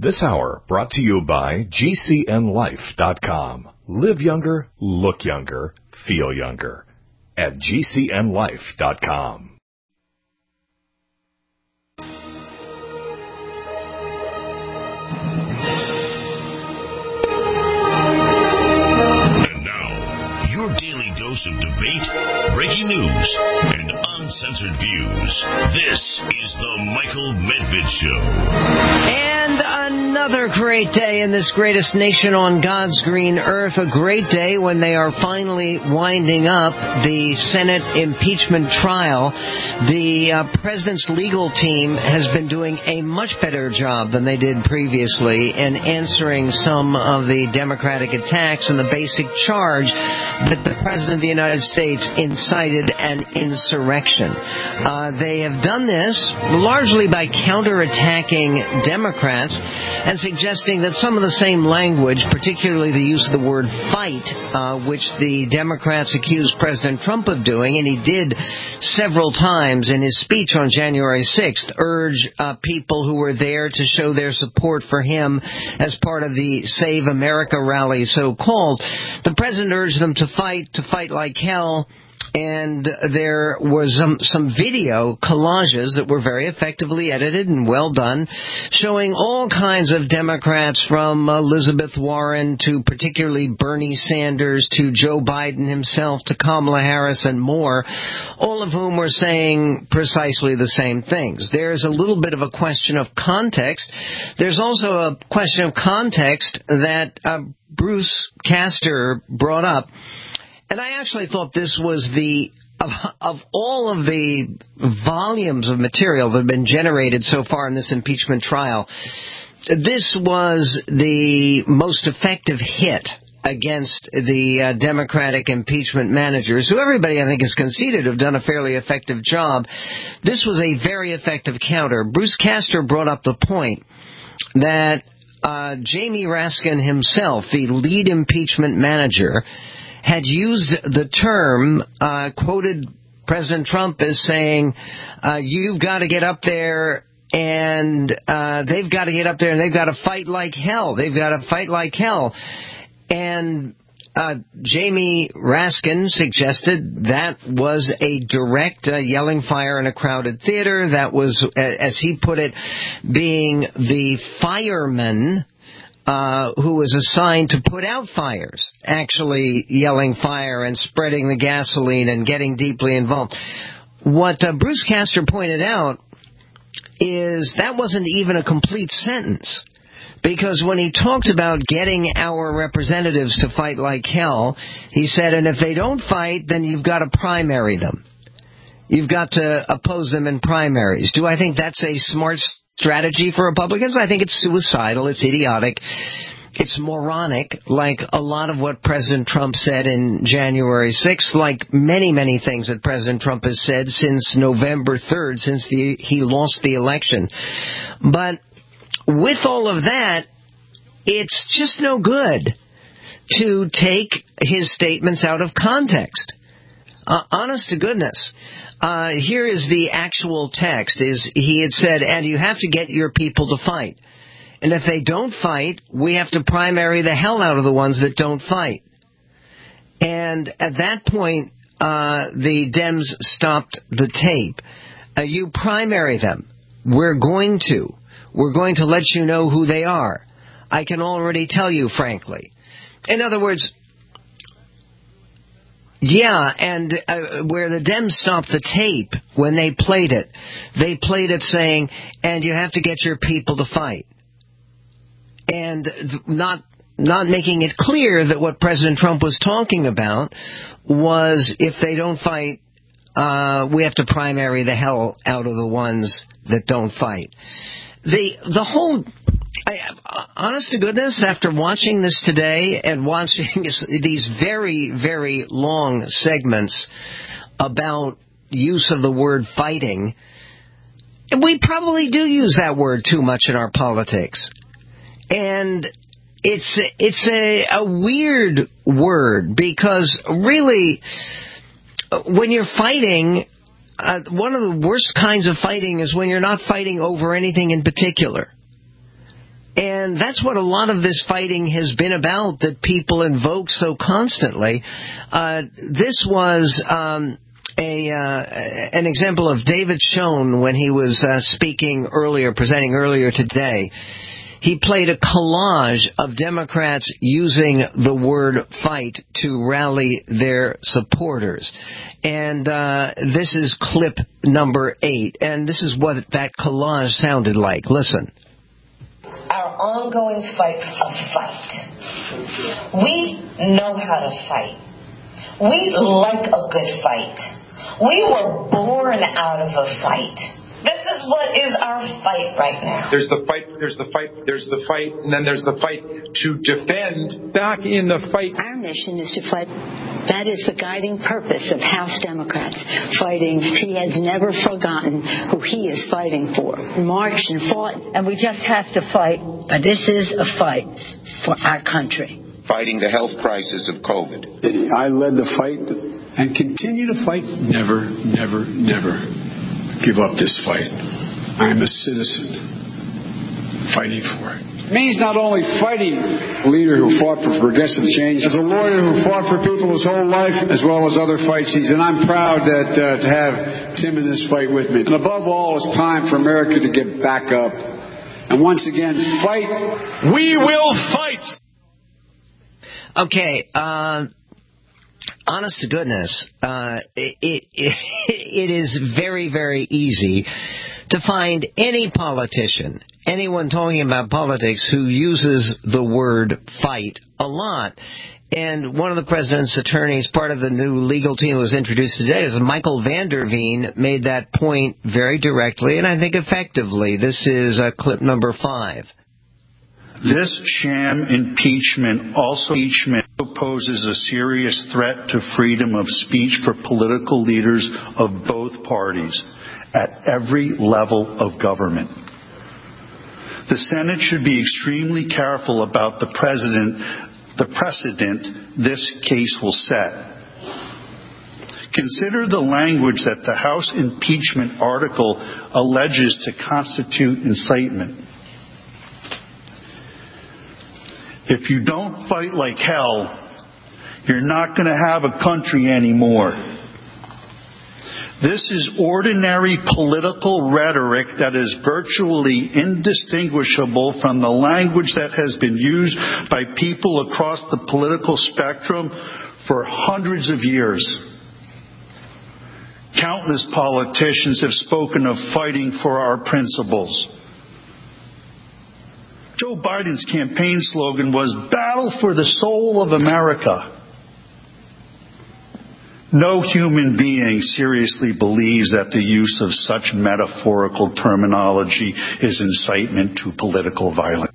This hour brought to you by GCNLife.com. Live younger, look younger, feel younger at GCNLife.com. And now, your daily dose of debate, breaking news, and uncensored views. This is the Michael Medved Show. And another great day in this greatest nation on God's green earth. A great day when they are finally winding up the Senate impeachment trial. The president's legal team has been doing a much better job than they did previously in answering some of the Democratic attacks and the basic charge that the President of the United States incited an insurrection. They have done this largely by counterattacking Democrats and suggesting that some of the same language, particularly the use of the word fight, which the Democrats accused President Trump of doing, and he did several times in his speech on January 6th, urge people who were there to show their support for him as part of the Save America rally, so-called. The president urged them to fight like hell. And there was some video collages that were very effectively edited and well done, showing all kinds of Democrats, from Elizabeth Warren to particularly Bernie Sanders to Joe Biden himself to Kamala Harris and more, all of whom were saying precisely the same things. There's a little bit of a question of context. There's also a question of context that Bruce Castor brought up. And I actually thought this was of all of the volumes of material that have been generated so far in this impeachment trial, this was the most effective hit against the Democratic impeachment managers, who everybody, I think, has conceded have done a fairly effective job. This was a very effective counter. Bruce Castor brought up the point that Jamie Raskin himself, the lead impeachment manager, had used the term, quoted President Trump as saying, you've got to get up there and they've got to get up there and they've got to fight like hell. They've got to fight like hell. And Jamie Raskin suggested that was a direct yelling fire in a crowded theater. That was, as he put it, being the fireman who was assigned to put out fires, actually yelling fire and spreading the gasoline and getting deeply involved. What Bruce Castor pointed out is that wasn't even a complete sentence, because when he talked about getting our representatives to fight like hell, he said, and if they don't fight, then you've got to primary them. You've got to oppose them in primaries. Do I think that's a smart strategy for Republicans? I think it's suicidal, it's idiotic, it's moronic, like a lot of what President Trump said in January 6th, like many, many things that President Trump has said since November 3rd, since he lost the election. But with all of that, it's just no good to take his statements out of context. Honest to goodness. Here is the actual text. He had said, and you have to get your people to fight. And if they don't fight, we have to primary the hell out of the ones that don't fight. And at that point, the Dems stopped the tape. You primary them. We're going to let you know who they are. I can already tell you, frankly. In other words, yeah, and where the Dems stopped the tape when they played it saying, and you have to get your people to fight. And not making it clear that what President Trump was talking about was, if they don't fight, we have to primary the hell out of the ones that don't fight. The whole... honest to goodness, after watching this today and watching these very, very long segments about use of the word fighting, we probably do use that word too much in our politics. And it's a weird word, because really, when you're fighting, one of the worst kinds of fighting is when you're not fighting over anything in particular. And that's what a lot of this fighting has been about, that people invoke so constantly. This was an example of David Schoen when he was presenting earlier today. He played a collage of Democrats using the word fight to rally their supporters. And this is clip number 8, and this is what that collage sounded like. Listen. Our ongoing fight a fight. We know how to fight. We like a good fight. We were born out of a fight. This is what is our fight right now. There's the fight, and then there's the fight to defend. Back in the fight. Our mission is to fight. That is the guiding purpose of House Democrats, fighting. He has never forgotten who he is fighting for. Marched and fought, and we just have to fight. But this is a fight for our country. Fighting the health crisis of COVID. I led the fight and continue to fight. Never, never, never give up this fight. I'm a citizen fighting for it. It means not only fighting a leader who fought for progressive change, as a lawyer who fought for people his whole life, as well as other fights. And I'm proud to have Tim in this fight with me. And above all, it's time for America to get back up. And once again, fight. We will fight! Okay, honest to goodness, it is very, very easy to find any politician, anyone talking about politics, who uses the word fight a lot. And one of the president's attorneys, part of the new legal team that was introduced today, is Michael Van Der Veen, made that point very directly and I think effectively. This is clip number 5. This sham impeachment also poses a serious threat to freedom of speech for political leaders of both parties at every level of government. The Senate should be extremely careful about the precedent this case will set. Consider the language that the House impeachment article alleges to constitute incitement. If you don't fight like hell, you're not going to have a country anymore. This is ordinary political rhetoric that is virtually indistinguishable from the language that has been used by people across the political spectrum for hundreds of years. Countless politicians have spoken of fighting for our principles. Joe Biden's campaign slogan was "Battle for the Soul of America." No human being seriously believes that the use of such metaphorical terminology is incitement to political violence.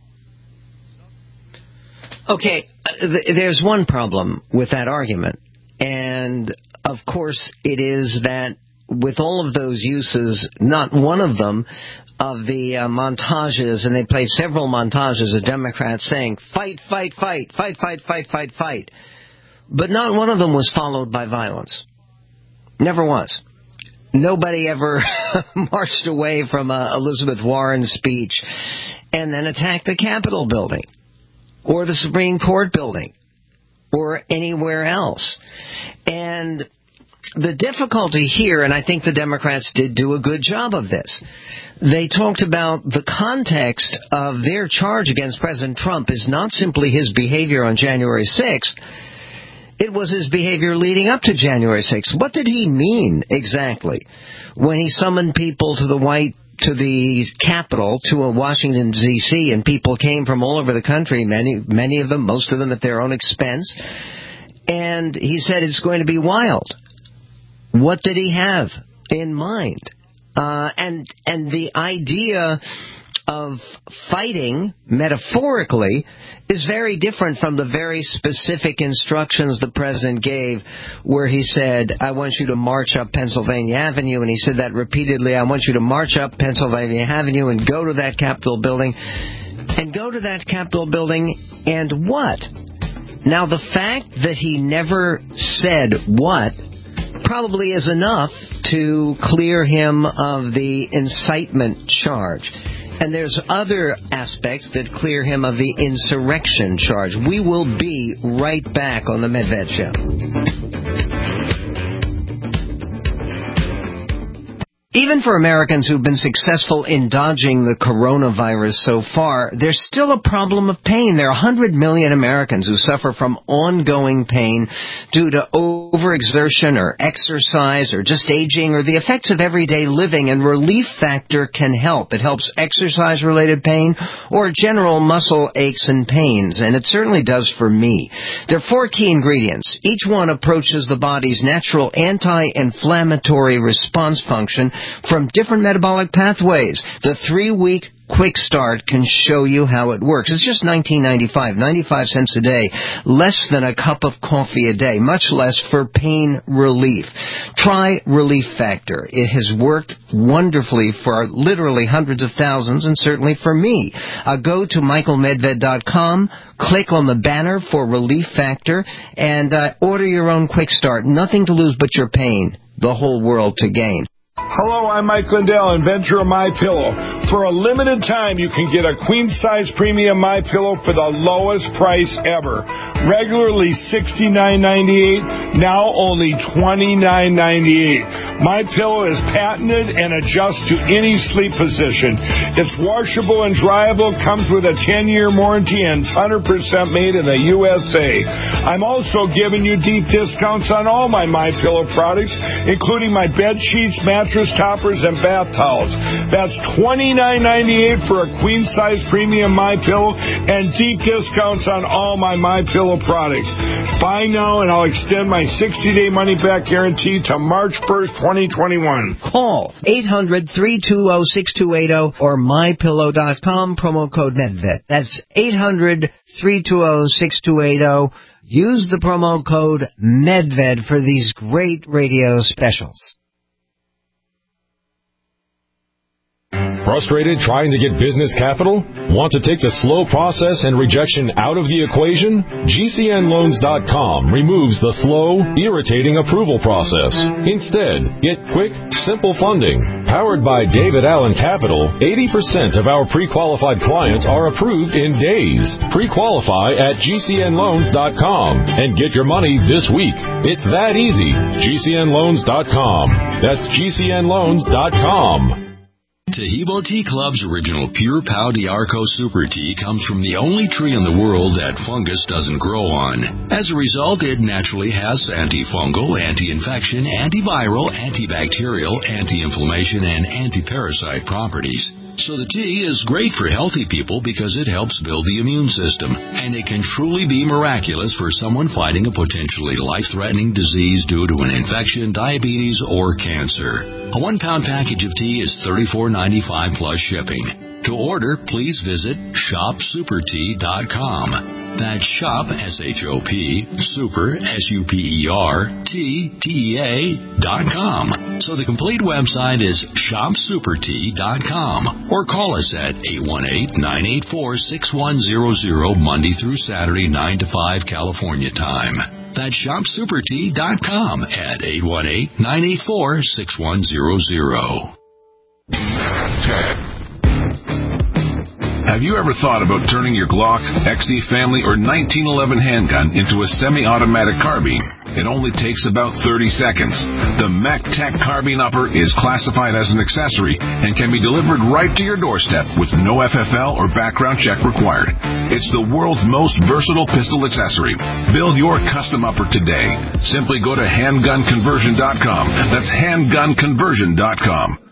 Okay, there's one problem with that argument. And, of course, it is that with all of those uses, not one of them of the montages, and they played several montages of Democrats saying, fight, fight, fight, fight, fight, fight, fight, fight. But not one of them was followed by violence. Never was. Nobody ever marched away from Elizabeth Warren's speech and then attacked the Capitol building or the Supreme Court building or anywhere else. And the difficulty here, and I think the Democrats did do a good job of this, they talked about the context of their charge against President Trump is not simply his behavior on January 6th. It was his behavior leading up to January 6th. What did he mean exactly when he summoned people to the Capitol, to Washington, D.C., and people came from all over the country, many of them, most of them at their own expense, and he said it's going to be wild. What did he have in mind? And the idea of fighting, metaphorically, is very different from the very specific instructions the president gave, where he said, I want you to march up Pennsylvania Avenue, and he said that repeatedly, I want you to march up Pennsylvania Avenue and go to that Capitol building, and go to that Capitol building, and what? Now, the fact that he never said what probably is enough to clear him of the incitement charge. And there's other aspects that clear him of the insurrection charge. We will be right back on the Medved Show. Even for Americans who've been successful in dodging the coronavirus so far, there's still a problem of pain. There are 100 million Americans who suffer from ongoing pain due to overexertion or exercise or just aging or the effects of everyday living, and Relief Factor can help. It helps exercise-related pain or general muscle aches and pains, and it certainly does for me. There are 4 key ingredients. Each one approaches the body's natural anti-inflammatory response function from different metabolic pathways. The 3-week Quick Start can show you how it works. It's just $19.95, 95 cents a day, less than a cup of coffee a day, much less for pain relief. Try Relief Factor. It has worked wonderfully for literally hundreds of thousands, and certainly for me. Go to michaelmedved.com, click on the banner for Relief Factor, and order your own Quick Start. Nothing to lose but your pain, the whole world to gain. Hello, I'm Mike Lindell, inventor of MyPillow. For a limited time, you can get a queen-size premium MyPillow for the lowest price ever. Regularly $69.98, now only $29.98. MyPillow is patented and adjusts to any sleep position. It's washable and dryable, comes with a 10-year warranty, and 100% made in the USA. I'm also giving you deep discounts on all my MyPillow products, including my bed sheets, mattress toppers, and bath towels. That's $29.98 for a queen-size premium MyPillow, and deep discounts on all my MyPillow products. Buy now, and I'll extend my 60-day money-back guarantee to March 1st, 2021. Call 800-320-6280 or MyPillow.com, promo code Medved. That's 800-320-6280. Use the promo code Medved for these great radio specials. Frustrated trying to get business capital? Want to take the slow process and rejection out of the equation? GCNloans.com removes the slow, irritating approval process. Instead, get quick, simple funding. Powered by David Allen Capital, 80% of our pre-qualified clients are approved in days. Pre-qualify at GCNloans.com and get your money this week. It's that easy. GCNloans.com. That's GCNloans.com. Tahibo Tea Club's original Pure Pau D'Arco Super Tea comes from the only tree in the world that fungus doesn't grow on. As a result, it naturally has antifungal, anti-infection, antiviral, antibacterial, anti-inflammation, and anti-parasite properties. So the tea is great for healthy people because it helps build the immune system, and it can truly be miraculous for someone fighting a potentially life-threatening disease due to an infection, diabetes, or cancer. A 1-pound package of tea is $34.95 plus shipping. To order, please visit shopsupertea.com. That's shop, S-H-O-P, super, S-U-P-E-R, T-T-E-A.com. So the complete website is shopsupertea.com, or call us at 818-984-6100 Monday through Saturday, 9 to 5 California time. That's shopsupertea.com at 818-984-6100. Have you ever thought about turning your Glock, XD Family, or 1911 handgun into a semi-automatic carbine? It only takes about 30 seconds. The MacTac Carbine Upper is classified as an accessory and can be delivered right to your doorstep with no FFL or background check required. It's the world's most versatile pistol accessory. Build your custom upper today. Simply go to handgunconversion.com. That's handgunconversion.com.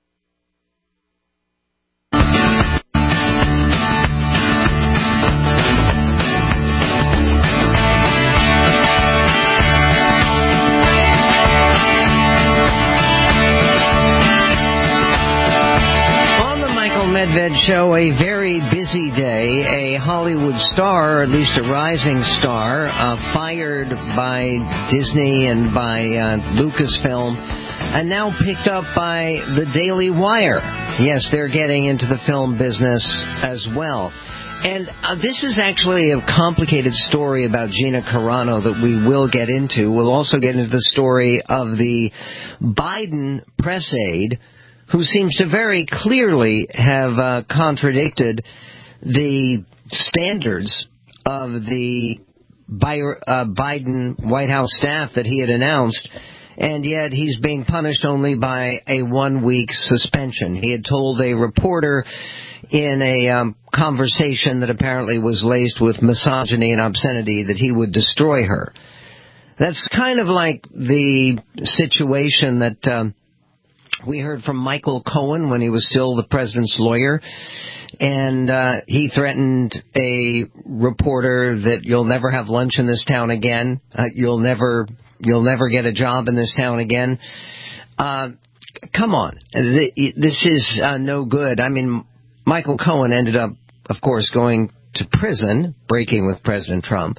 Medved Show, a very busy day. A Hollywood star, or at least a rising star, fired by Disney and by Lucasfilm, and now picked up by the Daily Wire. Yes, they're getting into the film business as well. And this is actually a complicated story about Gina Carano that we will get into. We'll also get into the story of the Biden press aide who seems to very clearly have contradicted the standards of the Biden White House staff that he had announced, and yet he's being punished only by a 1-week suspension. He had told a reporter in a conversation that apparently was laced with misogyny and obscenity that he would destroy her. That's kind of like the situation that we heard from Michael Cohen when he was still the president's lawyer, and he threatened a reporter that you'll never have lunch in this town again, you'll never get a job in this town again. Come on, this is no good. I mean, Michael Cohen ended up, of course, going to prison, breaking with President Trump,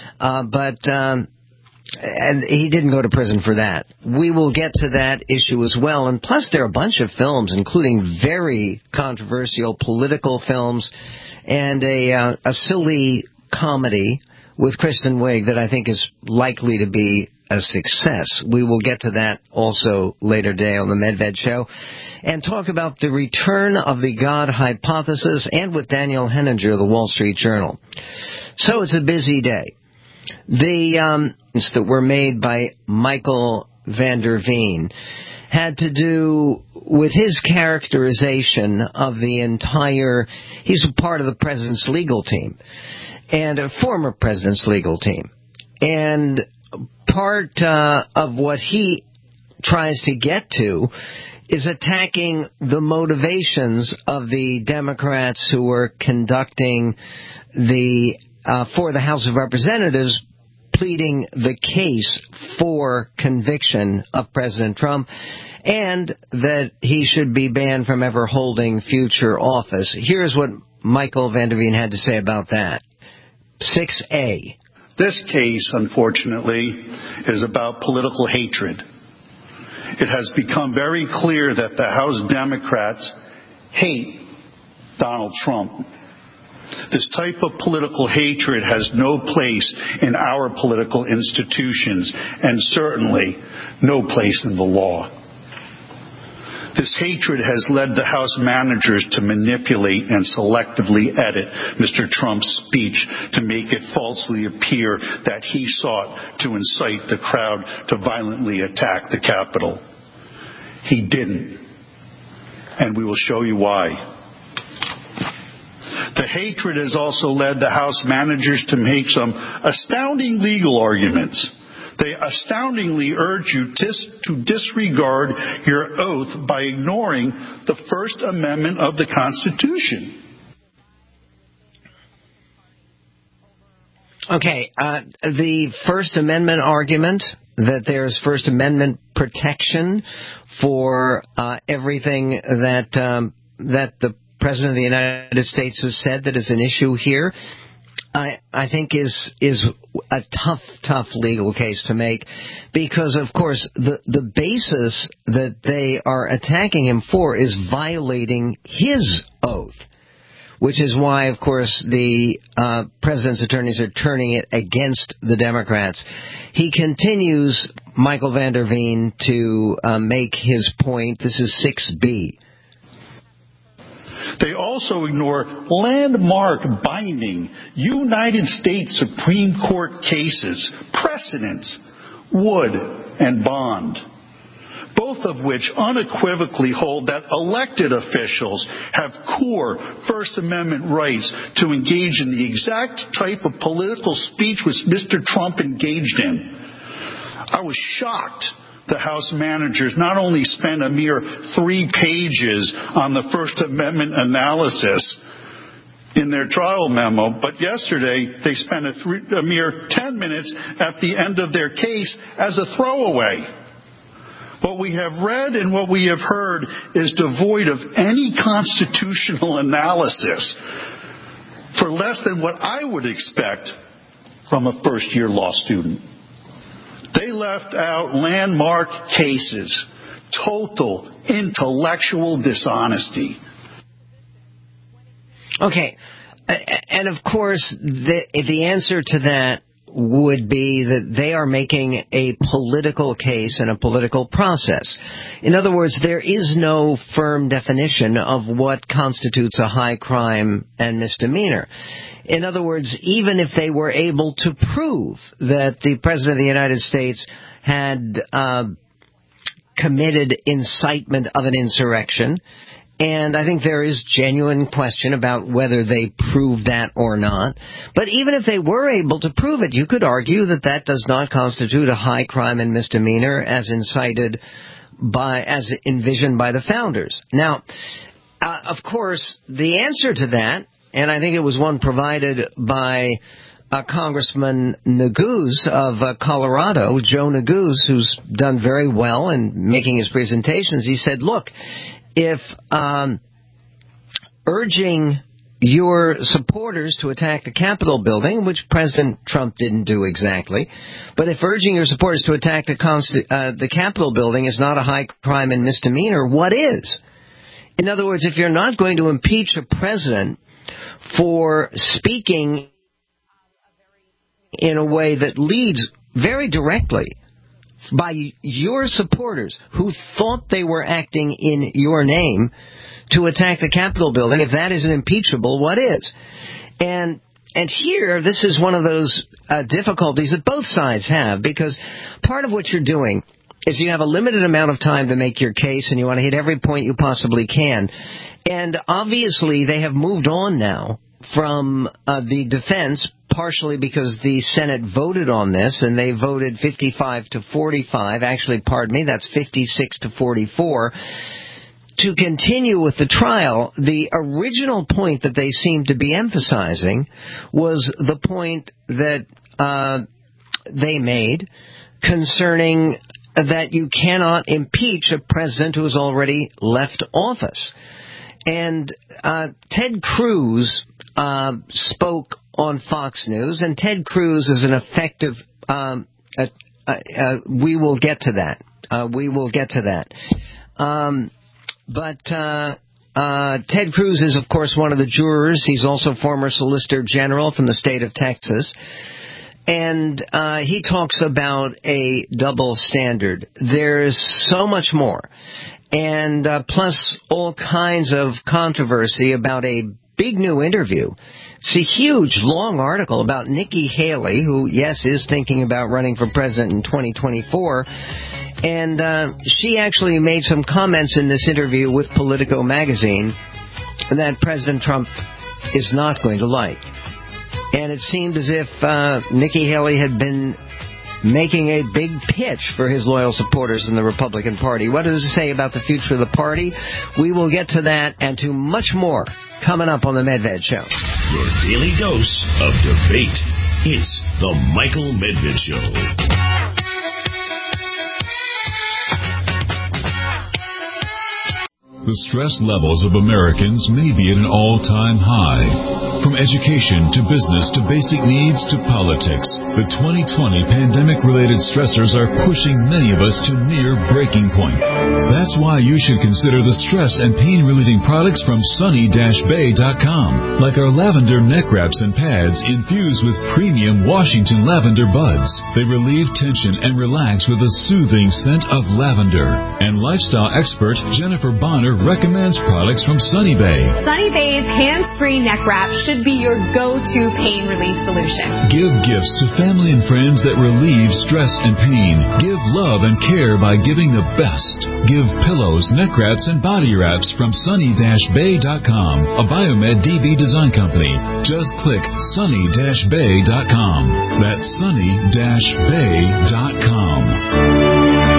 and he didn't go to prison for that. We will get to that issue as well. And plus, there are a bunch of films, including very controversial political films and a silly comedy with Kristen Wiig that I think is likely to be a success. We will get to that also later today on the Medved Show and talk about the return of the God hypothesis and with Daniel Henninger of the Wall Street Journal. So it's a busy day. The that were made by Michael van der Veen had to do with his characterization of the entire... He's a part of the president's legal team, and a former president's legal team. And part of what he tries to get to is attacking the motivations of the Democrats who were conducting the... for the House of Representatives, pleading the case for conviction of President Trump and that he should be banned from ever holding future office. Here's what Michael van der Veen had to say about that. 6A. This case, unfortunately, is about political hatred. It has become very clear that the House Democrats hate Donald Trump. This type of political hatred has no place in our political institutions and certainly no place in the law. This hatred has led the House managers to manipulate and selectively edit Mr. Trump's speech to make it falsely appear that he sought to incite the crowd to violently attack the Capitol. He didn't. And we will show you why. The hatred has also led the House managers to make some astounding legal arguments. They astoundingly urge you to disregard your oath by ignoring the First Amendment of the Constitution. Okay, the First Amendment argument that there's First Amendment protection for everything that the President of the United States has said that is an issue here, I think is a tough legal case to make, because of course the basis that they are attacking him for is violating his oath, which is why of course the president's attorneys are turning it against the Democrats. He continues, Michael van der Veen, to make his point. This is 6B. They also ignore landmark binding United States Supreme Court cases, precedents, Wood and Bond, both of which unequivocally hold that elected officials have core First Amendment rights to engage in the exact type of political speech which Mr. Trump engaged in. I was shocked the House managers not only spent a mere 3 pages on the First Amendment analysis in their trial memo, but yesterday they spent a mere 10 minutes at the end of their case as a throwaway. What we have read and what we have heard is devoid of any constitutional analysis for less than what I would expect from a first-year law student. They left out landmark cases, total intellectual dishonesty. Okay, and of course, the answer to that would be that they are making a political case and a political process. In other words, there is no firm definition of what constitutes a high crime and misdemeanor. In other words, even if they were able to prove that the President of the United States had committed incitement of an insurrection, and I think there is genuine question about whether they proved that or not. But even if they were able to prove it, you could argue that that does not constitute a high crime and misdemeanor as envisioned by the founders. Now, of course, the answer to that, and I think it was one provided by Congressman Neguse of Colorado, Joe Neguse, who's done very well in making his presentations. He said, look, if urging your supporters to attack the Capitol building, which President Trump didn't do exactly, but if urging your supporters to attack the Capitol building is not a high crime and misdemeanor, what is? In other words, if you're not going to impeach a president for speaking in a way that leads very directly by your supporters who thought they were acting in your name to attack the Capitol building, if that isn't impeachable, what is? And here, this is one of those difficulties that both sides have, because part of what you're doing is you have a limited amount of time to make your case, and you want to hit every point you possibly can. And obviously, they have moved on now from the defense, partially because the Senate voted on this, and they voted 55 to 45. Actually, pardon me, that's 56 to 44. To continue with the trial, the original point that they seemed to be emphasizing was the point that they made concerning that you cannot impeach a president who has already left office. And Ted Cruz spoke on Fox News, and Ted Cruz is an effective we will get to that. We will get to that. But Ted Cruz is, of course, one of the jurors. He's also former Solicitor General from the state of Texas. And he talks about a double standard. There's so much more. And plus all kinds of controversy about a big new interview. It's a huge, long article about Nikki Haley, who, yes, is thinking about running for president in 2024. And she actually made some comments in this interview with Politico magazine that President Trump is not going to like. And it seemed as if Nikki Haley had been making a big pitch for his loyal supporters in the Republican Party. What does it say about the future of the party? We will get to that and to much more coming up on the Medved Show. Your daily dose of debate. It's the Michael Medved Show. The stress levels of Americans may be at an all-time high. From education to business to basic needs to politics, the 2020 pandemic-related stressors are pushing many of us to near breaking point. That's why you should consider the stress and pain-relieving products from Sunny-Bay.com, like our lavender neck wraps and pads infused with premium Washington lavender buds. They relieve tension and relax with a soothing scent of lavender. And lifestyle expert Jennifer Bonner recommends products from Sunny Bay. Sunny Bay's hands-free neck wrap should be your go-to pain relief solution. Give gifts to family and friends that relieve stress and pain. Give love and care by giving the best. Give pillows, neck wraps, and body wraps from Sunny-Bay.com, a Biomed DB design company. Just click Sunny-Bay.com. That's Sunny-Bay.com.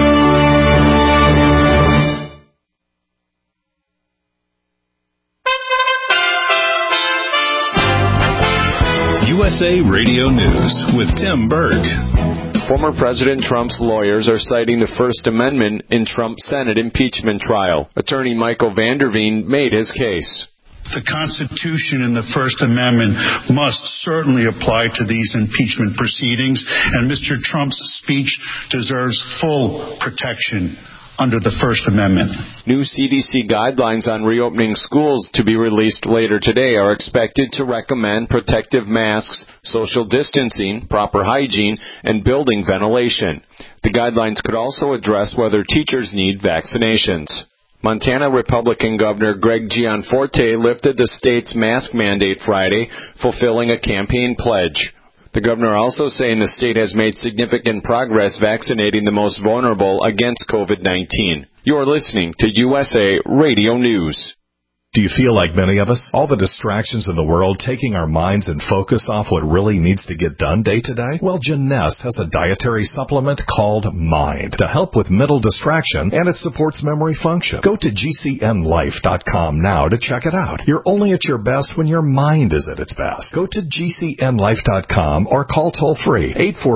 USA Radio News with Tim Berg. Former President Trump's lawyers are citing the First Amendment in Trump's Senate impeachment trial. Attorney Michael Vanderveen made his case. The Constitution and the First Amendment must certainly apply to these impeachment proceedings, and Mr. Trump's speech deserves full protection under the First Amendment. New CDC guidelines on reopening schools to be released later today are expected to recommend protective masks, social distancing, proper hygiene, and building ventilation. The guidelines could also address whether teachers need vaccinations. Montana Republican Governor Greg Gianforte lifted the state's mask mandate Friday, fulfilling a campaign pledge. The governor also saying the state has made significant progress vaccinating the most vulnerable against COVID-19. You're listening to USA Radio News. Do you feel like many of us? All the distractions in the world taking our minds and focus off what really needs to get done day to day? Well, Jeunesse has a dietary supplement called Mind to help with mental distraction, and it supports memory function. Go to GCNLife.com now to check it out. You're only at your best when your mind is at its best. Go to GCNLife.com or call toll-free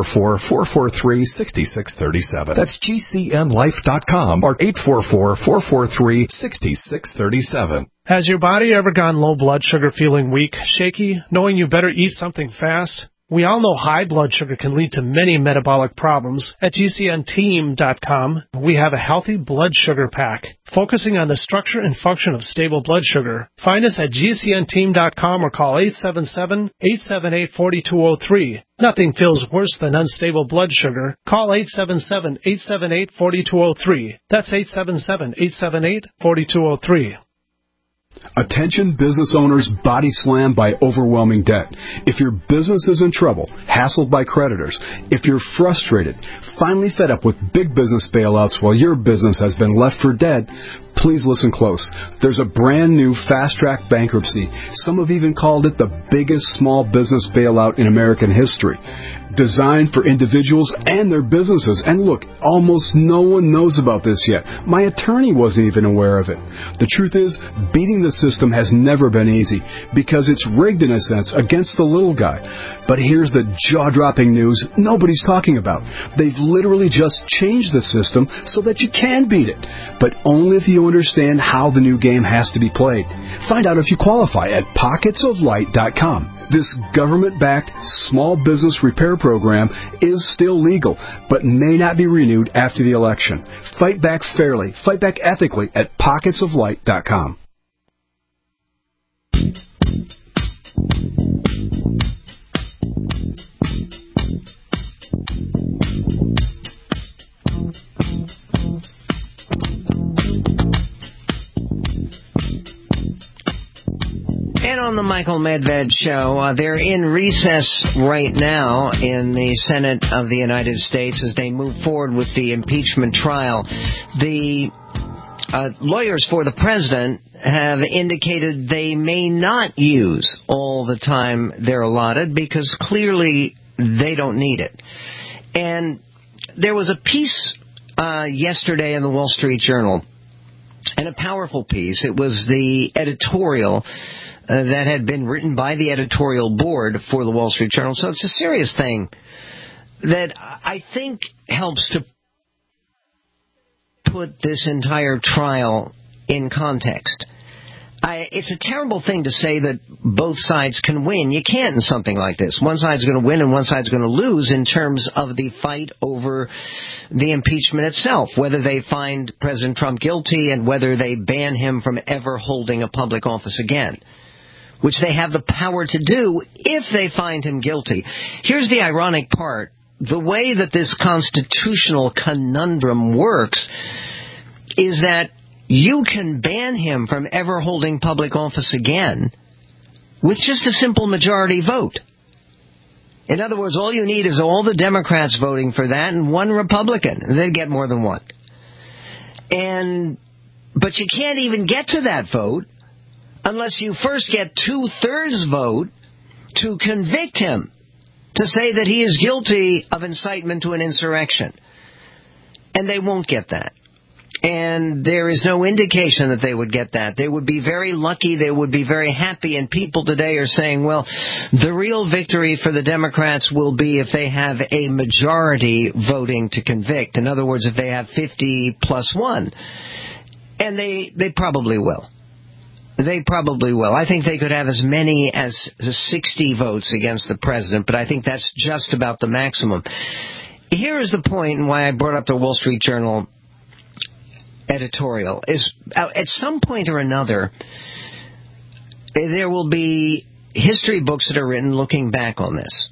844-443-6637. That's GCNLife.com or 844-443-6637. Has your body ever gone low blood sugar, feeling weak, shaky, knowing you better eat something fast? We all know high blood sugar can lead to many metabolic problems. At GCNteam.com, we have a healthy blood sugar pack, focusing on the structure and function of stable blood sugar. Find us at GCNteam.com or call 877-878-4203. Nothing feels worse than unstable blood sugar. Call 877-878-4203. That's 877-878-4203. Attention business owners body slammed by overwhelming debt. If your business is in trouble, hassled by creditors, if you're frustrated, finally fed up with big business bailouts while your business has been left for dead, please listen close. There's a brand new fast-track bankruptcy. Some have even called it the biggest small business bailout in American history. Designed for individuals and their businesses. And look, almost no one knows about this yet. My attorney wasn't even aware of it. The truth is, beating the system has never been easy because it's rigged in a sense against the little guy. But here's the jaw-dropping news nobody's talking about. They've literally just changed the system so that you can beat it, but only if you understand how the new game has to be played. Find out if you qualify at pocketsoflight.com. This government-backed small business repair program is still legal, but may not be renewed after the election. Fight back fairly, fight back ethically at pocketsoflight.com. And on the Michael Medved Show, they're in recess right now in the Senate of the United States as they move forward with the impeachment trial. The lawyers for the president have indicated they may not use all the time they're allotted because clearly they don't need it. And there was a piece yesterday in the Wall Street Journal, and a powerful piece. It was the editorial that had been written by the editorial board for the Wall Street Journal. So it's a serious thing that I think helps to put this entire trial in context. It's a terrible thing to say that both sides can win. You can't in something like this. One side's going to win and one side's going to lose in terms of the fight over the impeachment itself, whether they find President Trump guilty and whether they ban him from ever holding a public office again, which they have the power to do if they find him guilty. Here's the ironic part. The way that this constitutional conundrum works is that you can ban him from ever holding public office again with just a simple majority vote. In other words, all you need is all the Democrats voting for that and one Republican. They get more than one. But you can't even get to that vote unless you first get 2/3 vote to convict him, to say that he is guilty of incitement to an insurrection. And they won't get that. And there is no indication that they would get that. They would be very lucky. They would be very happy. And people today are saying, well, the real victory for the Democrats will be if they have a majority voting to convict. In other words, if they have 50+1. And they probably will. They probably will. I think they could have as many as 60 votes against the president, but I think that's just about the maximum. Here is the point and why I brought up the Wall Street Journal editorial is at some point or another, there will be history books that are written looking back on this.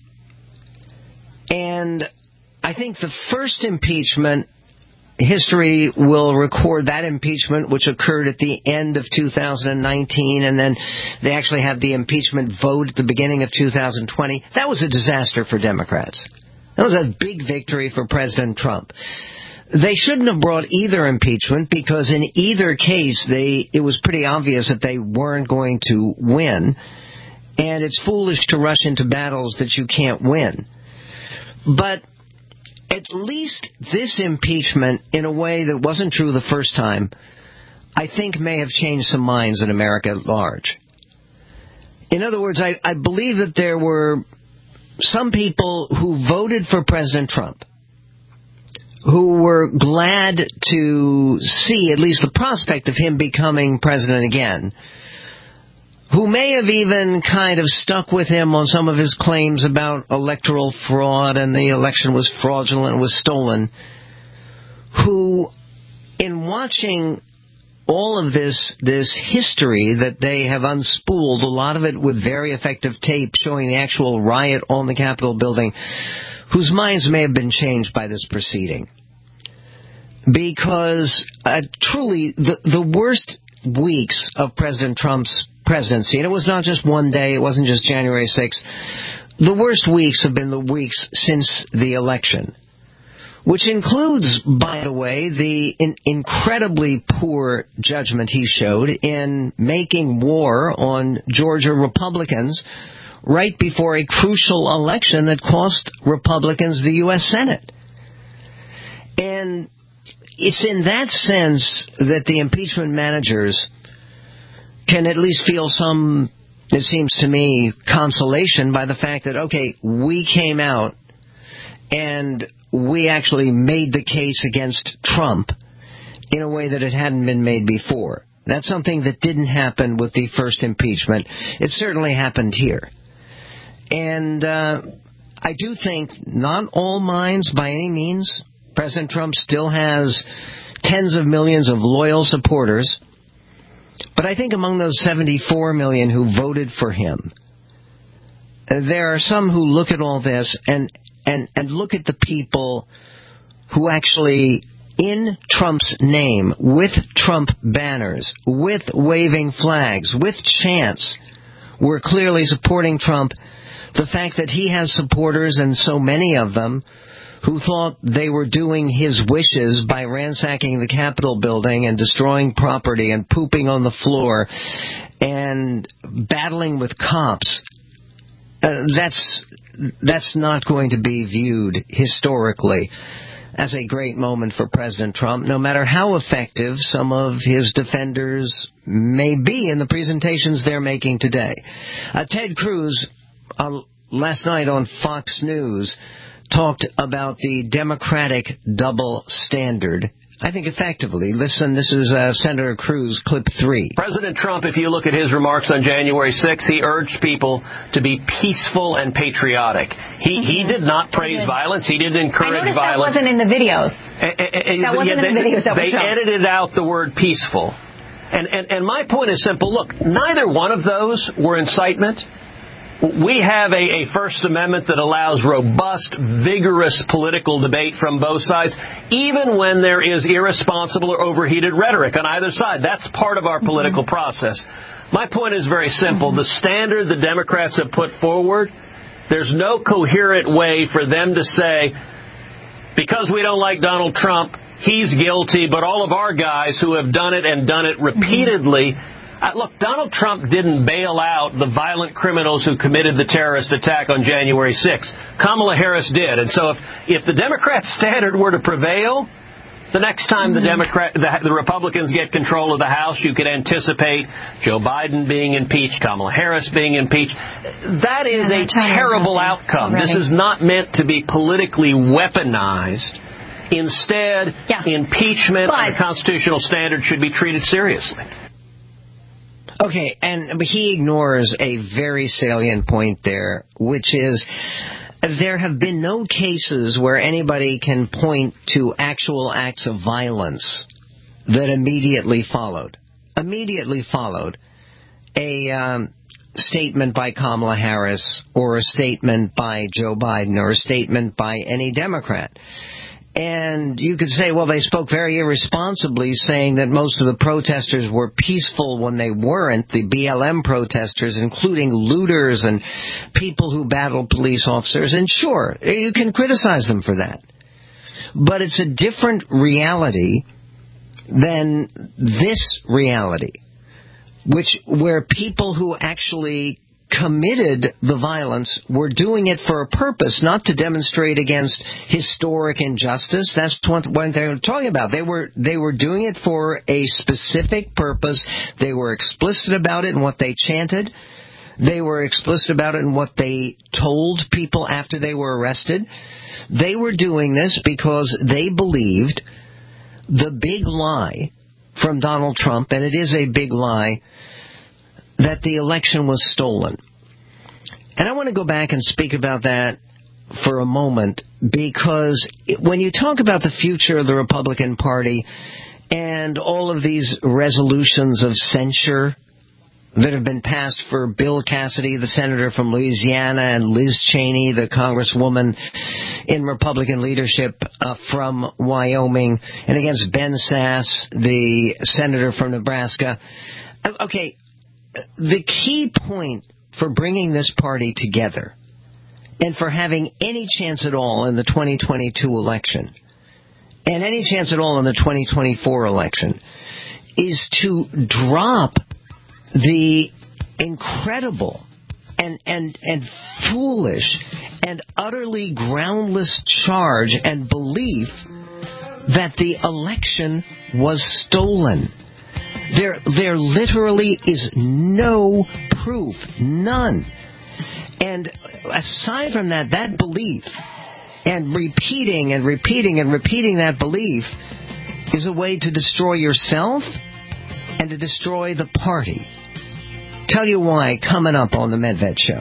And I think the first impeachment, history will record that impeachment, which occurred at the end of 2019, and then they actually had the impeachment vote at the beginning of 2020. That was a disaster for Democrats. That was a big victory for President Trump. They shouldn't have brought either impeachment, because in either case, it was pretty obvious that they weren't going to win, and it's foolish to rush into battles that you can't win. But at least this impeachment, in a way that wasn't true the first time, I think may have changed some minds in America at large. In other words, I believe that there were some people who voted for President Trump, who were glad to see at least the prospect of him becoming president again, who may have even kind of stuck with him on some of his claims about electoral fraud and the election was fraudulent and was stolen, who, in watching all of this history that they have unspooled, a lot of it with very effective tape showing the actual riot on the Capitol building, whose minds may have been changed by this proceeding. Because truly, the worst weeks of President Trump's presidency, and it was not just one day, it wasn't just January 6th, the worst weeks have been the weeks since the election, which includes, by the way, the incredibly poor judgment he showed in making war on Georgia Republicans right before a crucial election that cost Republicans the U.S. Senate. And it's in that sense that the impeachment managers can at least feel some, it seems to me, consolation by the fact that, okay, we came out and we actually made the case against Trump in a way that it hadn't been made before. That's something that didn't happen with the first impeachment. It certainly happened here. And I do think not all minds by any means. President Trump still has tens of millions of loyal supporters. But I think among those 74 million who voted for him, there are some who look at all this and look at the people who actually, in Trump's name, with Trump banners, with waving flags, with chants, were clearly supporting Trump. The fact that he has supporters, and so many of them, who thought they were doing his wishes by ransacking the Capitol building and destroying property and pooping on the floor and battling with cops, that's not going to be viewed historically as a great moment for President Trump, no matter how effective some of his defenders may be in the presentations they're making today. Ted Cruz, last night on Fox News, talked about the Democratic double standard. I think effectively. Listen, this is Senator Cruz, clip 3. President Trump, if you look at his remarks on January 6th, he urged people to be peaceful and patriotic. He did not praise violence. He didn't encourage violence. That wasn't in the videos. That wasn't in the videos that were shown. They edited out the word peaceful. And my point is simple. Look, neither one of those were incitement. We have a First Amendment that allows robust, vigorous political debate from both sides, even when there is irresponsible or overheated rhetoric on either side. That's part of our political process. My point is very simple. The standard the Democrats have put forward, there's no coherent way for them to say, because we don't like Donald Trump, he's guilty, but all of our guys who have done it and done it repeatedly. Look, Donald Trump didn't bail out the violent criminals who committed the terrorist attack on January 6th. Kamala Harris did. And so if the Democrat standard were to prevail, the next time the Republicans get control of the House, you could anticipate Joe Biden being impeached, Kamala Harris being impeached. That is a terrible outcome. This is not meant to be politically weaponized. Instead, impeachment and the constitutional standard should be treated seriously. Okay, but he ignores a very salient point there, which is there have been no cases where anybody can point to actual acts of violence that immediately followed a statement by Kamala Harris or a statement by Joe Biden or a statement by any Democrat. And you could say, well, they spoke very irresponsibly, saying that most of the protesters were peaceful when they weren't, the BLM protesters, including looters and people who battled police officers. And sure, you can criticize them for that. But it's a different reality than this reality, where people who actually committed the violence were doing it for a purpose, not to demonstrate against historic injustice. That's what they were talking about. They were doing it for a specific purpose. They were explicit about it in what they chanted. They were explicit about it in what they told people after they were arrested. They were doing this because they believed the big lie from Donald Trump, and it is a big lie, that the election was stolen. And I want to go back and speak about that for a moment, because when you talk about the future of the Republican Party and all of these resolutions of censure that have been passed for Bill Cassidy, the senator from Louisiana, and Liz Cheney, the congresswoman in Republican leadership from Wyoming, and against Ben Sass, the senator from Nebraska. Okay, the key point for bringing this party together and for having any chance at all in the 2022 election and any chance at all in the 2024 election is to drop the incredible and foolish and utterly groundless charge and belief that the election was stolen. There literally is no proof, none. And aside from that belief, and repeating that belief, is a way to destroy yourself and to destroy the party. Tell you why coming up on the Medved Show.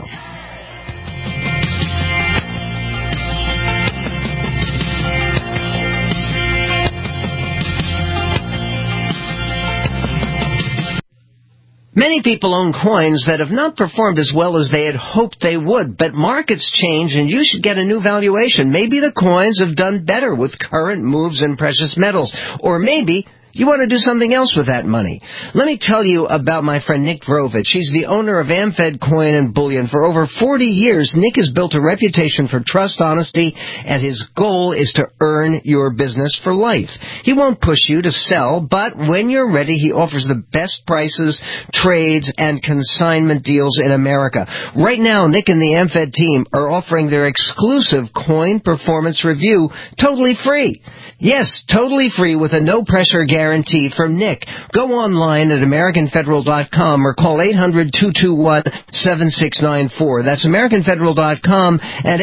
Many people own coins that have not performed as well as they had hoped they would, but markets change and you should get a new valuation. Maybe the coins have done better with current moves in precious metals, or maybe you want to do something else with that money. Let me tell you about my friend Nick Vrovich. He's the owner of AmFed Coin and Bullion. For over 40 years, Nick has built a reputation for trust, honesty, and his goal is to earn your business for life. He won't push you to sell, but when you're ready, he offers the best prices, trades, and consignment deals in America. Right now, Nick and the AmFed team are offering their exclusive coin performance review totally free. Yes, totally free with a no-pressure guarantee from Nick. Go online at AmericanFederal.com or call 800-221-7694. That's AmericanFederal.com and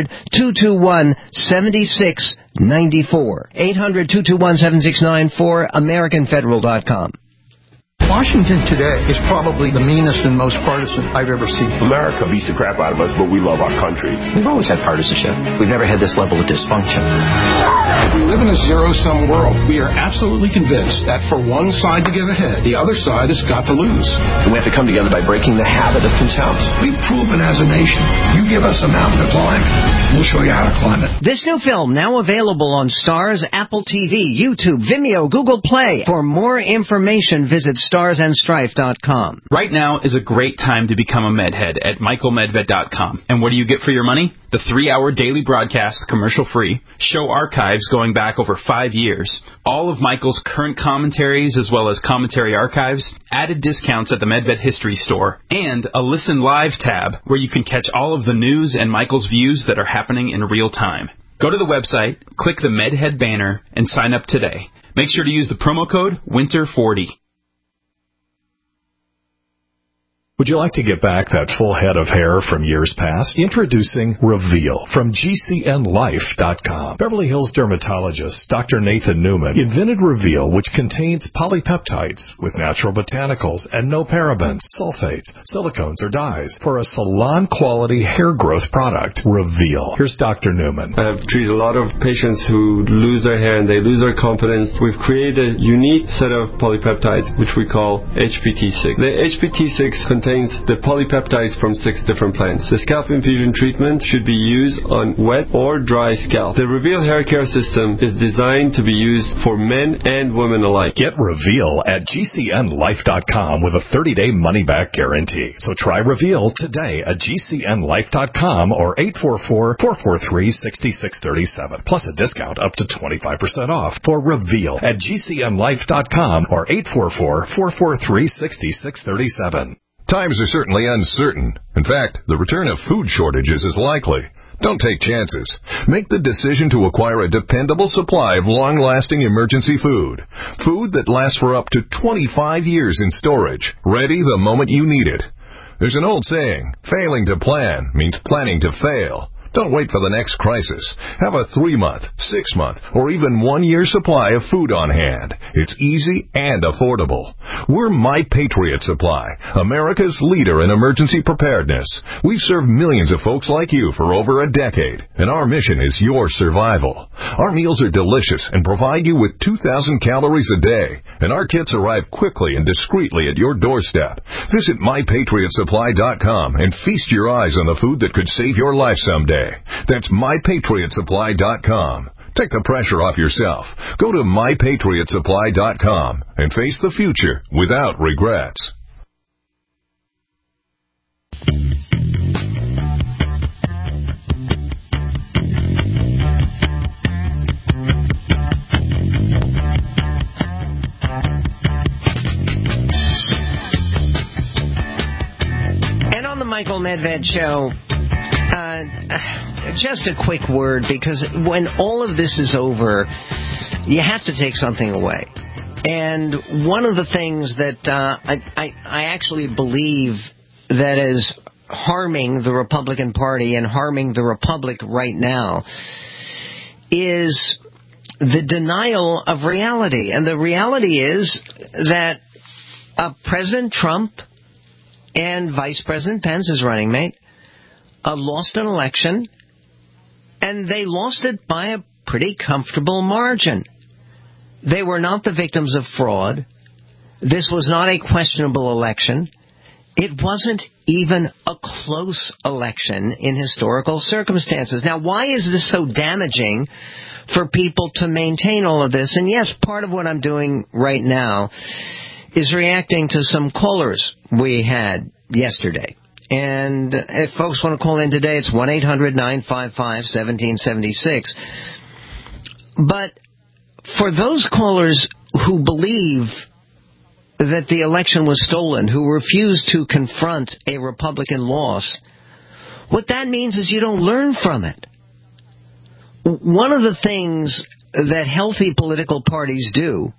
800-221-7694. 800-221-7694, AmericanFederal.com. Washington today is probably the meanest and most partisan I've ever seen. America beats the crap out of us, but we love our country. We've always had partisanship. We've never had this level of dysfunction. We live in a zero-sum world. We are absolutely convinced that for one side to get ahead, the other side has got to lose. And we have to come together by breaking the habit of contempt. We've proven as a nation, you give us a mountain to climb, we'll show you how to climb it. This new film now available on Starz, Apple TV, YouTube, Vimeo, Google Play. For more information, visit StarsandStrife.com. Right now is a great time to become a Medhead at MichaelMedved.com. And what do you get for your money? The 3-hour daily broadcast, commercial-free, show archives going back over 5 years, all of Michael's current commentaries as well as commentary archives, added discounts at the Medved History Store, and a Listen Live tab where you can catch all of the news and Michael's views that are happening in real time. Go to the website, click the Medhead banner, and sign up today. Make sure to use the promo code WINTER40. Would you like to get back that full head of hair from years past? Introducing Reveal from GCNLife.com. Beverly Hills dermatologist Dr. Nathan Newman invented Reveal, which contains polypeptides with natural botanicals and no parabens, sulfates, silicones, or dyes for a salon-quality hair growth product. Reveal. Here's Dr. Newman. I have treated a lot of patients who lose their hair and they lose their confidence. We've created a unique set of polypeptides, which we call HPT6. The HPT6 contains the polypeptides from 6 different plants. The scalp infusion treatment should be used on wet or dry scalp. The Reveal hair care system is designed to be used for men and women alike. Get Reveal at GCNLife.com with a 30-day money-back guarantee. So try Reveal today at GCNLife.com or 844-443-6637. Plus a discount up to 25% off for Reveal at GCNLife.com or 844-443-6637. Times are certainly uncertain. In fact, the return of food shortages is likely. Don't take chances. Make the decision to acquire a dependable supply of long-lasting emergency food. Food that lasts for up to 25 years in storage, ready the moment you need it. There's an old saying, failing to plan means planning to fail. Don't wait for the next crisis. Have a 3-month, 6-month, or even 1-year supply of food on hand. It's easy and affordable. We're My Patriot Supply, America's leader in emergency preparedness. We've served millions of folks like you for over a decade, and our mission is your survival. Our meals are delicious and provide you with 2,000 calories a day, and our kits arrive quickly and discreetly at your doorstep. Visit MyPatriotSupply.com and feast your eyes on the food that could save your life someday. That's MyPatriotSupply.com. Take the pressure off yourself. Go to MyPatriotSupply.com and face the future without regrets. And on the Michael Medved Show, just a quick word, because when all of this is over, you have to take something away. And one of the things that I actually believe that is harming the Republican Party and harming the Republic right now is the denial of reality. And the reality is that President Trump and Vice President Pence, his running mate, lost an election, and they lost it by a pretty comfortable margin. They were not the victims of fraud. This was not a questionable election. It wasn't even a close election in historical circumstances. Now, why is this so damaging for people to maintain all of this? And yes, part of what I'm doing right now is reacting to some callers we had yesterday. And if folks want to call in today, it's 1-800-955-1776. But for those callers who believe that the election was stolen, who refuse to confront a Republican loss, what that means is you don't learn from it. One of the things that healthy political parties do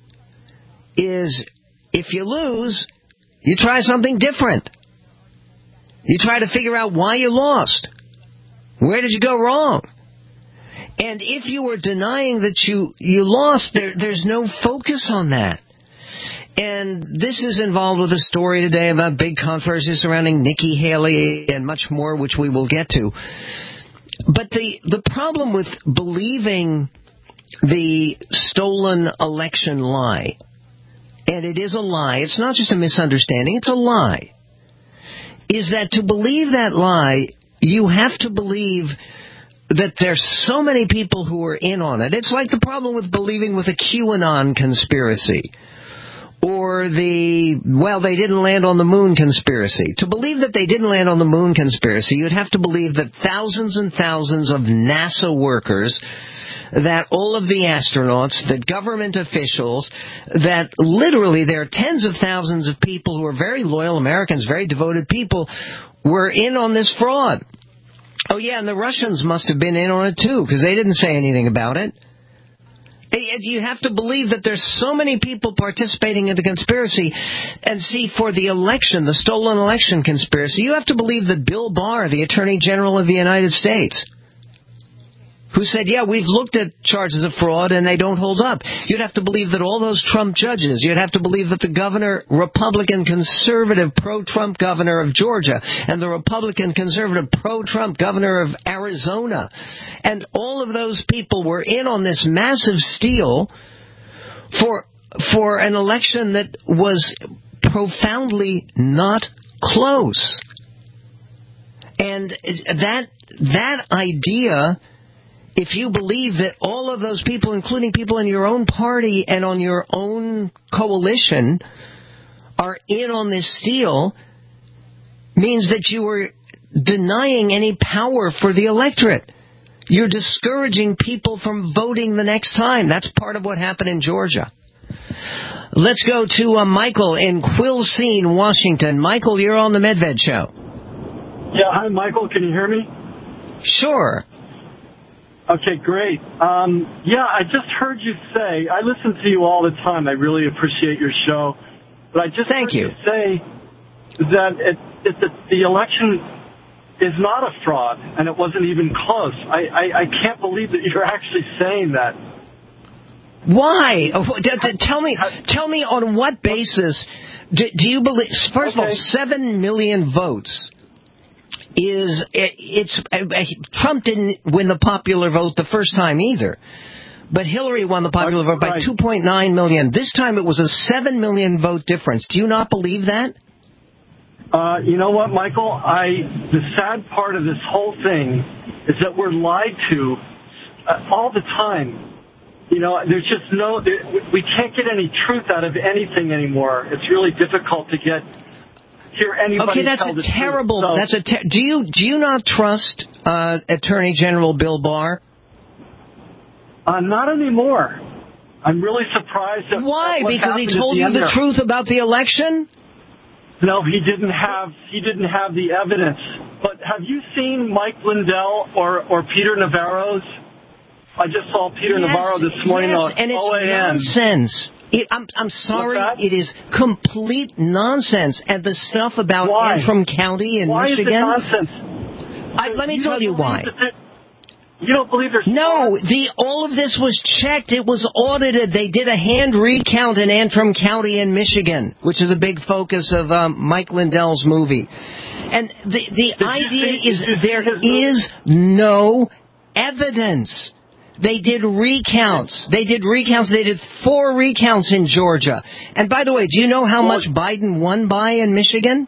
is if you lose, you try something different. You try to figure out why you lost. Where did you go wrong? And if you were denying that you lost, there's no focus on that. And this is involved with a story today about big controversy surrounding Nikki Haley and much more, which we will get to. But the problem with believing the stolen election lie, and it is a lie, it's not just a misunderstanding, it's a lie, is that to believe that lie, you have to believe that there's so many people who are in on it. It's like the problem with believing with a QAnon conspiracy or they didn't land on the moon conspiracy. To believe that they didn't land on the moon conspiracy, you'd have to believe that thousands and thousands of NASA workers, that all of the astronauts, that government officials, that literally there are tens of thousands of people who are very loyal Americans, very devoted people, were in on this fraud. Oh, yeah, and the Russians must have been in on it, too, because they didn't say anything about it. You have to believe that there's so many people participating in the conspiracy. And see, for the election, the stolen election conspiracy, you have to believe that Bill Barr, the Attorney General of the United States, who said, yeah, we've looked at charges of fraud and they don't hold up. You'd have to believe that all those Trump judges, you'd have to believe that the governor, Republican conservative pro-Trump governor of Georgia, and the Republican conservative pro-Trump governor of Arizona, and all of those people were in on this massive steal for an election that was profoundly not close. And that idea, if you believe that all of those people, including people in your own party and on your own coalition, are in on this steal, means that you are denying any power for the electorate. You're discouraging people from voting the next time. That's part of what happened in Georgia. Let's go to Michael in Quilcene, Washington. Michael, you're on the Medved Show. Yeah, hi, Michael. Can you hear me? Sure. Okay, great. I just heard you say, I listen to you all the time. I really appreciate your show. But I just heard you say that the election is not a fraud, and it wasn't even close. I can't believe that you're actually saying that. Why? Tell me on what basis do you believe? First of all, 7 million votes. Trump didn't win the popular vote the first time either, but Hillary won the popular vote by 2.9 million. This time it was a 7 million vote difference. Do you not believe that? You know what, Michael? The sad part of this whole thing is that we're lied to all the time. You know, there's just we can't get any truth out of anything anymore. It's really difficult to hear anybody. Okay, that's tell the terrible. truth. So, Do you not trust Attorney General Bill Barr? Not anymore. I'm really surprised. Why? Because he told you the truth about the election? No, he didn't have the evidence. But have you seen Mike Lindell or Peter Navarro's? I just saw Peter Navarro this morning on and it's OAN. Nonsense. I'm sorry, it is complete nonsense. And the stuff about Antrim County in Michigan. Why is it nonsense? Let me tell you why. You don't believe there's all of this was checked. It was audited. They did a hand recount in Antrim County in Michigan, which is a big focus of Mike Lindell's movie. And the idea is there is no evidence. They did recounts. They did 4 recounts in Georgia. And by the way, do you know how much Biden won by in Michigan?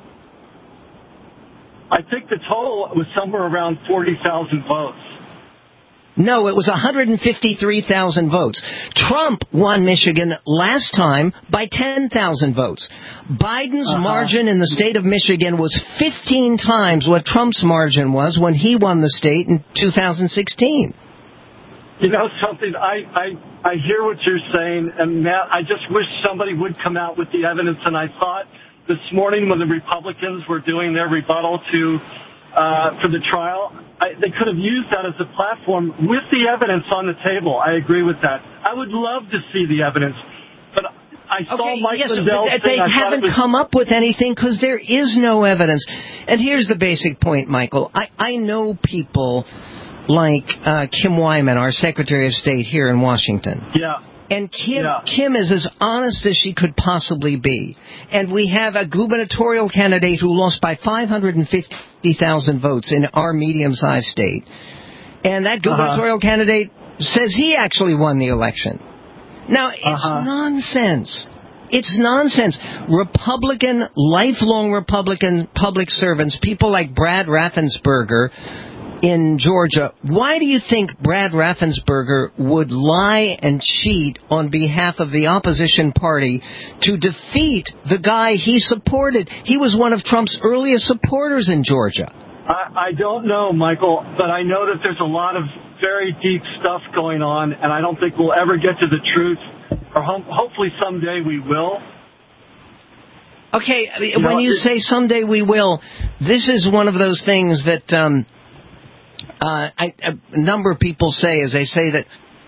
I think the total was somewhere around 40,000 votes. No, it was 153,000 votes. Trump won Michigan last time by 10,000 votes. Biden's margin in the state of Michigan was 15 times what Trump's margin was when he won the state in 2016. You know something, I hear what you're saying, and Matt, I just wish somebody would come out with the evidence. And I thought this morning when the Republicans were doing their rebuttal for the trial, they could have used that as a platform with the evidence on the table. I agree with that. I would love to see the evidence, but I saw Mike Lindell. They haven't come up with anything because there is no evidence. And here's the basic point, Michael. I know people like Kim Wyman, our Secretary of State here in Washington. Yeah. And Kim is as honest as she could possibly be. And we have a gubernatorial candidate who lost by 550,000 votes in our medium-sized state. And that gubernatorial candidate says he actually won the election. Now, it's nonsense. It's nonsense. Lifelong Republican public servants, people like Brad Raffensperger in Georgia, why do you think Brad Raffensperger would lie and cheat on behalf of the opposition party to defeat the guy he supported? He was one of Trump's earliest supporters in Georgia. I don't know, Michael, but I know that there's a lot of very deep stuff going on, and I don't think we'll ever get to the truth, or hopefully someday we will. Okay, when you say someday we will, this is one of those things that a number of people say, is they say that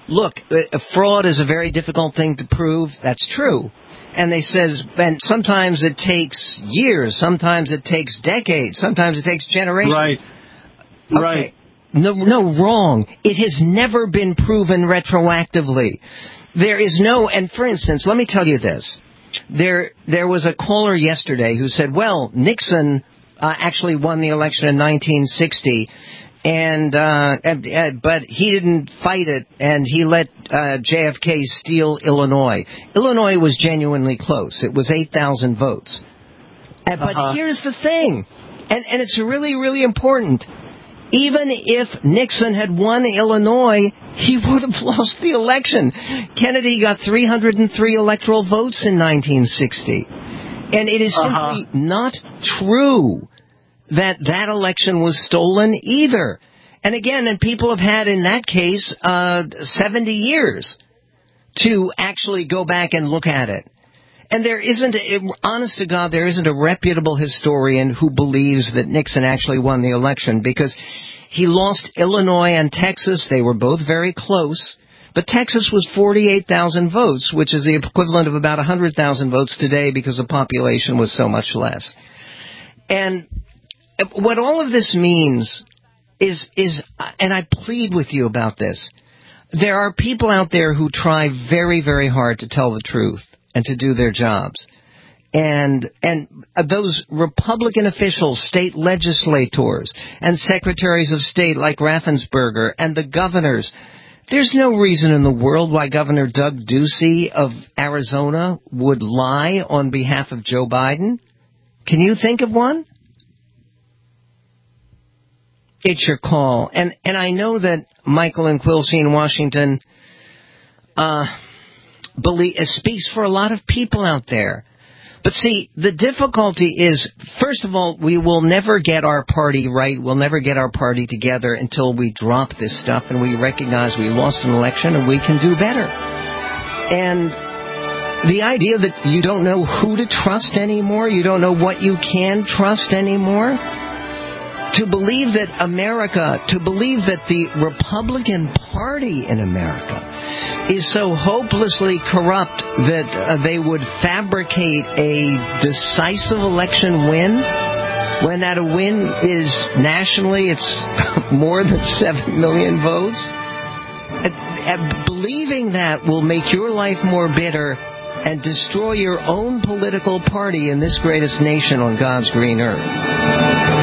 look, fraud is a very difficult thing to prove. That's true. And they says, and sometimes it takes years, sometimes it takes decades, sometimes it takes generations. Right. Okay. Right. No, wrong. It has never been proven retroactively. There is no, and for instance, let me tell you this. There was a caller yesterday who said, well, Nixon actually won the election in 1960, but he didn't fight it, and he let JFK steal Illinois. Illinois was genuinely close. It was 8,000 votes. But here's the thing, and it's really, really important. Even if Nixon had won Illinois, he would have lost the election. Kennedy got 303 electoral votes in 1960. And it is simply not true that election was stolen either. And again, and people have had in that case 70 years to actually go back and look at it. And there isn't, honest to God, there isn't a reputable historian who believes that Nixon actually won the election, because he lost Illinois and Texas. They were both very close. But Texas was 48,000 votes, which is the equivalent of about 100,000 votes today, because the population was so much less. And what all of this means is, and I plead with you about this, there are people out there who try very, very hard to tell the truth and to do their jobs. And those Republican officials, state legislators, and secretaries of state like Raffensperger, and the governors, there's no reason in the world why Governor Doug Ducey of Arizona would lie on behalf of Joe Biden. Can you think of one? It's your call. And I know that Michael and Quilcene in Washington speaks for a lot of people out there. But see, the difficulty is, first of all, we will never get our party right. We'll never get our party together until we drop this stuff and we recognize we lost an election and we can do better. And the idea that you don't know who to trust anymore, you don't know what you can trust anymore, to believe that the Republican Party in America is so hopelessly corrupt that they would fabricate a decisive election win, when that a win is nationally, it's more than 7 million votes. Believing that will make your life more bitter and destroy your own political party in this greatest nation on God's green earth.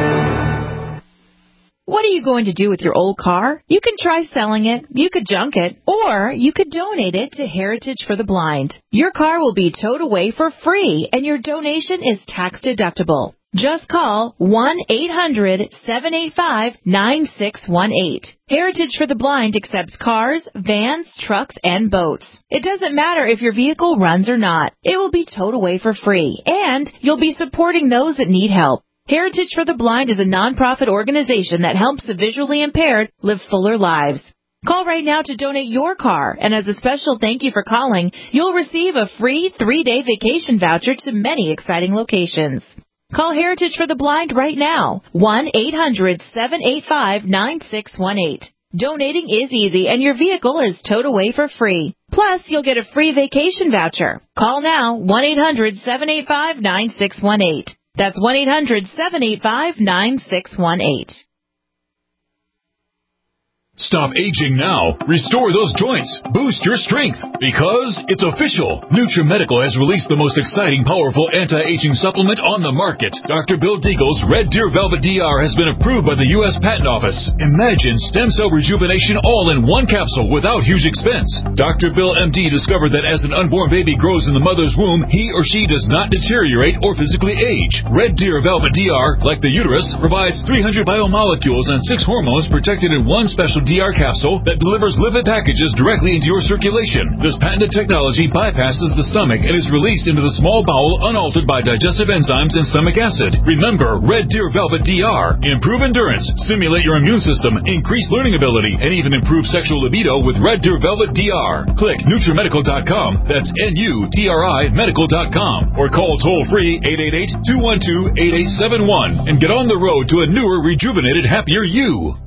What are you going to do with your old car? You can try selling it, you could junk it, or you could donate it to Heritage for the Blind. Your car will be towed away for free, and your donation is tax deductible. Just call 1-800-785-9618. Heritage for the Blind accepts cars, vans, trucks, and boats. It doesn't matter if your vehicle runs or not. It will be towed away for free, and you'll be supporting those that need help. Heritage for the Blind is a nonprofit organization that helps the visually impaired live fuller lives. Call right now to donate your car, and as a special thank you for calling, you'll receive a free 3-day vacation voucher to many exciting locations. Call Heritage for the Blind right now, 1-800-785-9618. Donating is easy, and your vehicle is towed away for free. Plus, you'll get a free vacation voucher. Call now, 1-800-785-9618. That's 1-800-785-9618. Stop aging now. Restore those joints. Boost your strength. Because it's official. NutriMedical has released the most exciting, powerful anti-aging supplement on the market. Dr. Bill Deagle's Red Deer Velvet DR has been approved by the U.S. Patent Office. Imagine stem cell rejuvenation all in one capsule without huge expense. Dr. Bill MD discovered that as an unborn baby grows in the mother's womb, he or she does not deteriorate or physically age. Red Deer Velvet DR, like the uterus, provides 300 biomolecules and 6 hormones protected in one special DR capsule that delivers lipid packages directly into your circulation. This patented technology bypasses the stomach and is released into the small bowel unaltered by digestive enzymes and stomach acid. Remember, Red Deer Velvet DR. Improve endurance, stimulate your immune system, increase learning ability, and even improve sexual libido with Red Deer Velvet DR. Click NutriMedical.com, that's NUTRI Medical.com, or call toll-free 888-212-8871 and get on the road to a newer, rejuvenated, happier you.